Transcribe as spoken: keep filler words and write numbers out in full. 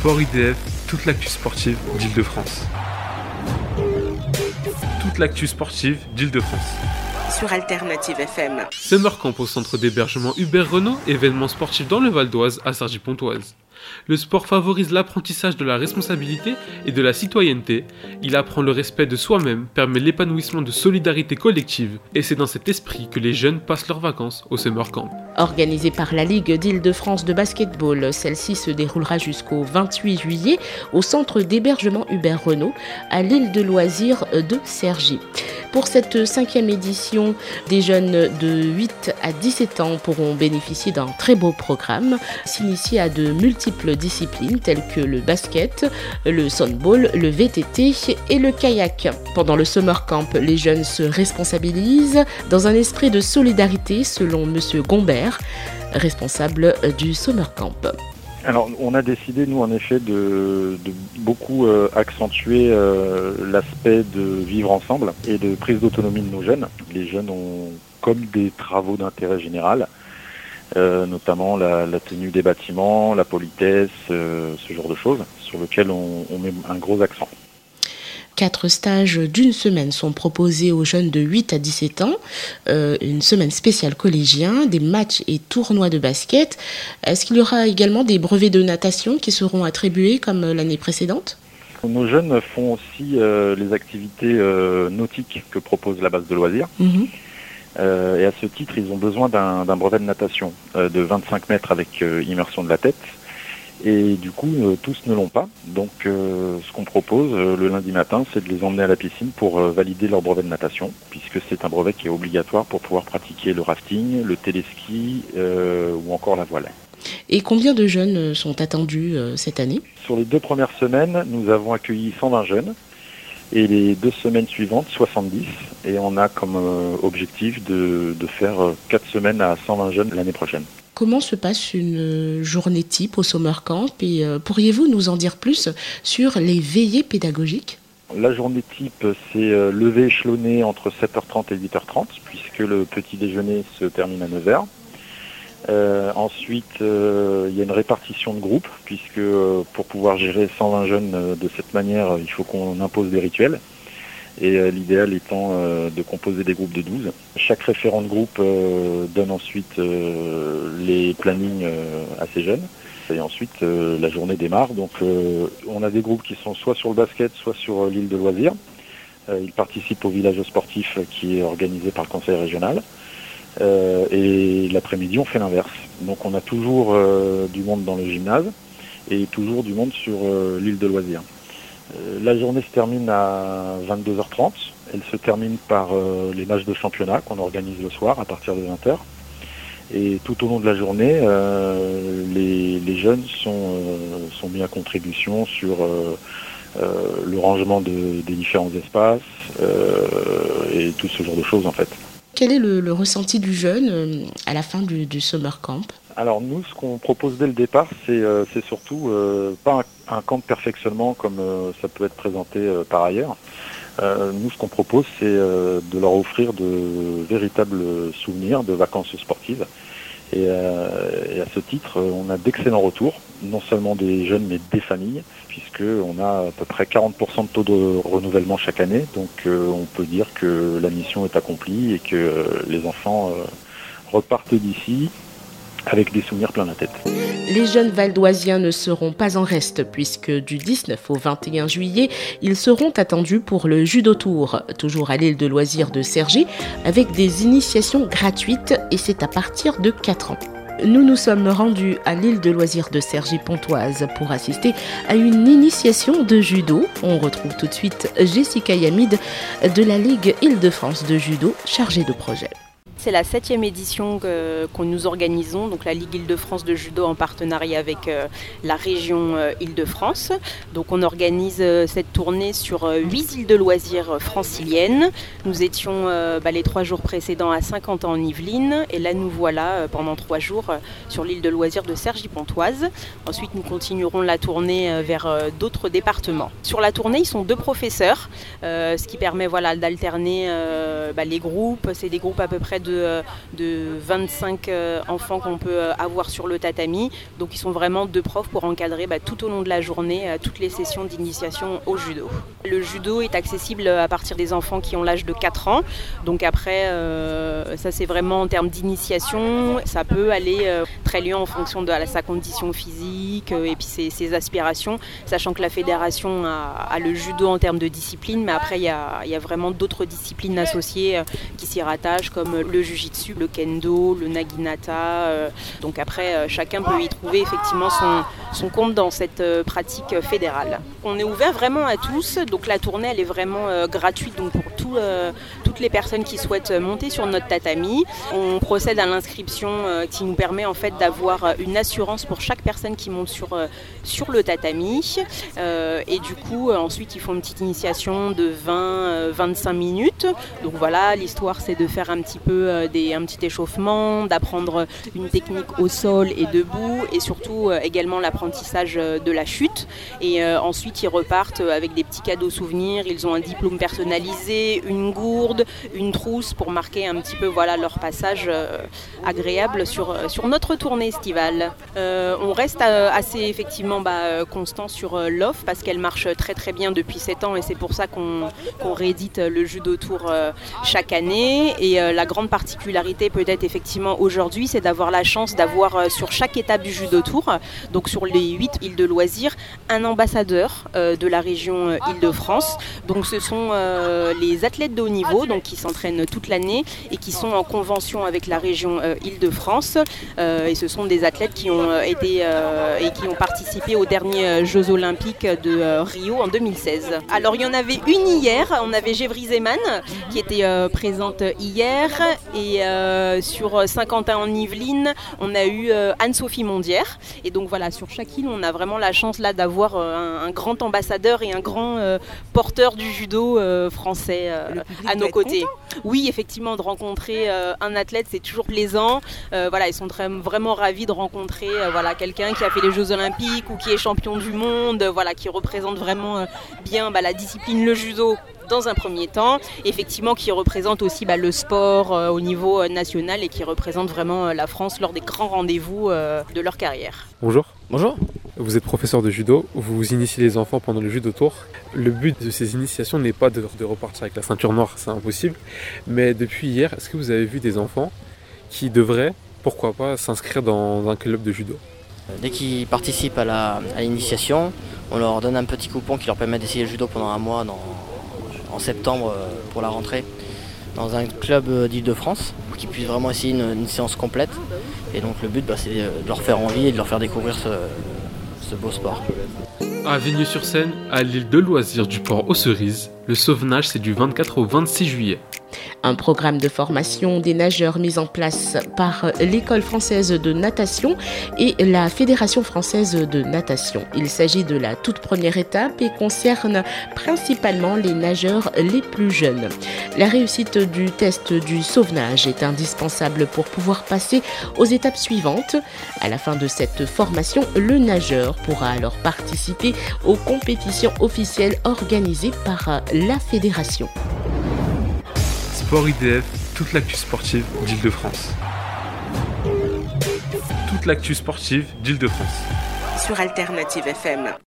Sport I D F, toute l'actu sportive d'Île-de-France. Toute l'actu sportive d'Île-de-France. Sur Alternative F M. Summer Camp au centre d'hébergement Hubert Renaud, événement sportif dans le Val d'Oise à Cergy-Pontoise. Le sport favorise l'apprentissage de la responsabilité et de la citoyenneté. Il apprend le respect de soi-même, permet l'épanouissement de solidarité collective. Et c'est dans cet esprit que les jeunes passent leurs vacances au Summer Camp. Organisée par la Ligue d'Île-de-France de basketball, celle-ci se déroulera jusqu'au vingt-huit juillet au centre d'hébergement Hubert Renaud à l'île de loisirs de Cergy. Pour cette cinquième édition, des jeunes de huit à dix-sept ans pourront bénéficier d'un très beau programme, s'initier à de multiples disciplines telles que le basket, le softball, le V T T et le kayak. Pendant le Summer Camp, les jeunes se responsabilisent dans un esprit de solidarité selon Monsieur Gombert, responsable du Summer Camp. Alors, on a décidé, nous, en effet, de, de beaucoup euh, accentuer euh, l'aspect de vivre ensemble et de prise d'autonomie de nos jeunes. Les jeunes ont comme des travaux d'intérêt général, euh, notamment la, la tenue des bâtiments, la politesse, euh, ce genre de choses, sur lesquelles on, on met un gros accent. Quatre stages d'une semaine sont proposés aux jeunes de huit à dix-sept ans, euh, une semaine spéciale collégien, des matchs et tournois de basket. Est-ce qu'il y aura également des brevets de natation qui seront attribués comme l'année précédente ? Nos jeunes font aussi euh, les activités euh, nautiques que propose la base de loisirs. Mmh. Euh, et à ce titre, ils ont besoin d'un, d'un brevet de natation euh, de vingt-cinq mètres avec euh, immersion de la tête. Et du coup, euh, tous ne l'ont pas. Donc, euh, ce qu'on propose euh, le lundi matin, c'est de les emmener à la piscine pour euh, valider leur brevet de natation, puisque c'est un brevet qui est obligatoire pour pouvoir pratiquer le rafting, le téléski euh, ou encore la voile. Et combien de jeunes sont attendus euh, cette année ? Sur les deux premières semaines, nous avons accueilli cent vingt jeunes, et les deux semaines suivantes, soixante-dix. Et on a comme euh, objectif de, de faire euh, quatre semaines à cent vingt jeunes l'année prochaine. Comment se passe une journée type au Summer Camp et euh, pourriez-vous nous en dire plus sur les veillées pédagogiques ? La journée type, c'est euh, lever échelonné entre sept heures trente et huit heures trente, puisque le petit déjeuner se termine à neuf heures. Euh, ensuite, euh, il y a une répartition de groupes, puisque euh, pour pouvoir gérer cent vingt jeunes euh, de cette manière, il faut qu'on impose des rituels. Et euh, l'idéal étant euh, de composer des groupes de douze. Chaque référent de groupe euh, donne ensuite euh, les plannings euh, à ces jeunes. Et ensuite, euh, la journée démarre. Donc, euh, on a des groupes qui sont soit sur le basket, soit sur euh, l'île de loisirs. Euh, ils participent au village sportif qui est organisé par le conseil régional. Euh, et l'après-midi, on fait l'inverse. Donc, on a toujours euh, du monde dans le gymnase et toujours du monde sur euh, l'île de loisirs. La journée se termine à vingt-deux heures trente. Elle se termine par euh, les matchs de championnat qu'on organise le soir à partir de vingt heures. Et tout au long de la journée, euh, les, les jeunes sont, euh, sont mis à contribution sur euh, euh, le rangement de, des différents espaces euh, et tout ce genre de choses en fait. Quel est le, le ressenti du jeune euh, à la fin du, du Summer Camp ? Alors nous, ce qu'on propose dès le départ, c'est, euh, c'est surtout euh, pas un, un camp de perfectionnement comme euh, ça peut être présenté euh, par ailleurs. Euh, nous, ce qu'on propose, c'est euh, de leur offrir de véritables souvenirs de vacances sportives. Et, euh, et à ce titre, on a d'excellents retours, non seulement des jeunes, mais des familles, puisqu'on a à peu près quarante pour cent de taux de renouvellement chaque année. Donc euh, on peut dire que la mission est accomplie et que euh, les enfants euh, repartent d'ici avec des souvenirs plein la tête. Les jeunes valdoisiens ne seront pas en reste puisque du dix-neuf au vingt et un juillet, ils seront attendus pour le Judo Tour, toujours à l'île de loisirs de Cergy, avec des initiations gratuites et c'est à partir de quatre ans. Nous nous sommes rendus à l'île de loisirs de Cergy-Pontoise pour assister à une initiation de judo. On retrouve tout de suite Jessica Yamid de la Ligue Île-de-France de judo, chargée de projet. C'est la septième édition que, que nous organisons, donc la Ligue Île-de-France de judo en partenariat avec euh, la région euh, Île-de-France. Donc on organise euh, cette tournée sur euh, huit îles de loisirs franciliennes. Nous étions euh, bah, les trois jours précédents à Saint-Quentin en Yvelines et là nous voilà euh, pendant trois jours euh, sur l'île de loisirs de Cergy-Pontoise. Ensuite nous continuerons la tournée euh, vers euh, d'autres départements. Sur la tournée ils sont deux professeurs, euh, ce qui permet voilà, d'alterner euh, bah, les groupes. C'est des groupes à peu près de de, de vingt-cinq enfants qu'on peut avoir sur le tatami. Donc ils sont vraiment deux profs pour encadrer bah, tout au long de la journée toutes les sessions d'initiation au judo. Le judo est accessible à partir des enfants qui ont l'âge de quatre ans. Donc après, euh, ça c'est vraiment en termes d'initiation. Ça peut aller euh, très loin en fonction de la, sa condition physique euh, et puis ses, ses aspirations, sachant que la fédération a, a le judo en termes de discipline, mais après il y a, il y a vraiment d'autres disciplines associées euh, qui s'y rattachent, comme le jujitsu, le kendo, le naginata. Euh, donc après, euh, chacun peut y trouver effectivement son, son compte dans cette euh, pratique fédérale. On est ouvert vraiment à tous, donc la tournée elle est vraiment euh, gratuite donc pour tout, euh, toutes les personnes qui souhaitent monter sur notre tatami. On procède à l'inscription euh, qui nous permet en fait d'avoir une assurance pour chaque personne qui monte sur, euh, sur le tatami euh, et du coup euh, ensuite ils font une petite initiation de vingt à vingt-cinq minutes. Donc voilà, l'histoire c'est de faire un petit peu euh, des, un petit échauffement, d'apprendre une technique au sol et debout et surtout euh, également l'apprentissage de la chute et euh, ensuite ils repartent avec des petits cadeaux souvenirs. Ils ont un diplôme personnalisé, une gourde, une trousse pour marquer un petit peu voilà, leur passage euh, agréable sur, sur notre tournée estivale. Euh, on reste euh, assez effectivement bah, constant sur euh, l'offre parce qu'elle marche très très bien depuis sept ans et c'est pour ça qu'on, qu'on réédite le Judo Tour euh, chaque année. Et euh, la grande particularité peut-être effectivement aujourd'hui, c'est d'avoir la chance d'avoir euh, sur chaque étape du Judo Tour, donc sur les huit îles de loisirs, un ambassadeur euh, de la région euh, Île-de-France. Donc ce sont euh, les athlètes de haut niveau donc, qui s'entraînent toute l'année et qui sont en convention avec la région euh, Île-de-France. Euh, et ce sont des athlètes qui ont euh, été euh, et qui ont participé aux derniers Jeux Olympiques de euh, Rio en deux mille seize. Alors il y en avait une hier, on avait Gévry Zeman qui était euh, présente hier et euh, sur Saint-Quentin en Yvelines, on a eu euh, Anne-Sophie Mondière. Et donc voilà, sur chaque île, on a vraiment la chance là d'avoir euh, un, un grand ambassadeur et un grand euh, porteur du judo euh, français euh, à nos côtés. Oui, effectivement, de rencontrer euh, un athlète, c'est toujours plaisant. Euh, voilà, ils sont très, vraiment ravis de rencontrer euh, voilà, quelqu'un qui a fait les Jeux Olympiques ou qui est champion du monde, euh, voilà, qui représente vraiment euh, bien bah, la discipline, le judo. Dans un premier temps, effectivement qui représente aussi bah, le sport euh, au niveau euh, national et qui représente vraiment euh, la France lors des grands rendez-vous euh, de leur carrière. Bonjour. Bonjour. Vous êtes professeur de judo, vous initiez les enfants pendant le Judo Tour. Le but de ces initiations n'est pas de, de repartir avec la ceinture noire, c'est impossible. Mais depuis hier, est-ce que vous avez vu des enfants qui devraient, pourquoi pas, s'inscrire dans un club de judo ? Dès qu'ils participent à, la, à l'initiation, on leur donne un petit coupon qui leur permet d'essayer le judo pendant un mois dans, en septembre pour la rentrée dans un club d'Île-de-France pour qu'ils puissent vraiment essayer une, une séance complète. Et donc le but bah, c'est de leur faire envie et de leur faire découvrir ce, ce beau sport. À Vigneux-sur-Seine, à l'île de loisirs du port aux Cerises, le sauvenage c'est du vingt-quatre au vingt-six juillet. Un programme de formation des nageurs mis en place par l'École française de natation et la Fédération française de natation. Il s'agit de la toute première étape et concerne principalement les nageurs les plus jeunes. La réussite du test du sauvenage est indispensable pour pouvoir passer aux étapes suivantes. À la fin de cette formation, le nageur pourra alors participer aux compétitions officielles organisées par la fédération. Sport I D F, toute l'actu sportive d'Île-de-France. Toute l'actu sportive d'Île-de-France. Sur Alternative F M.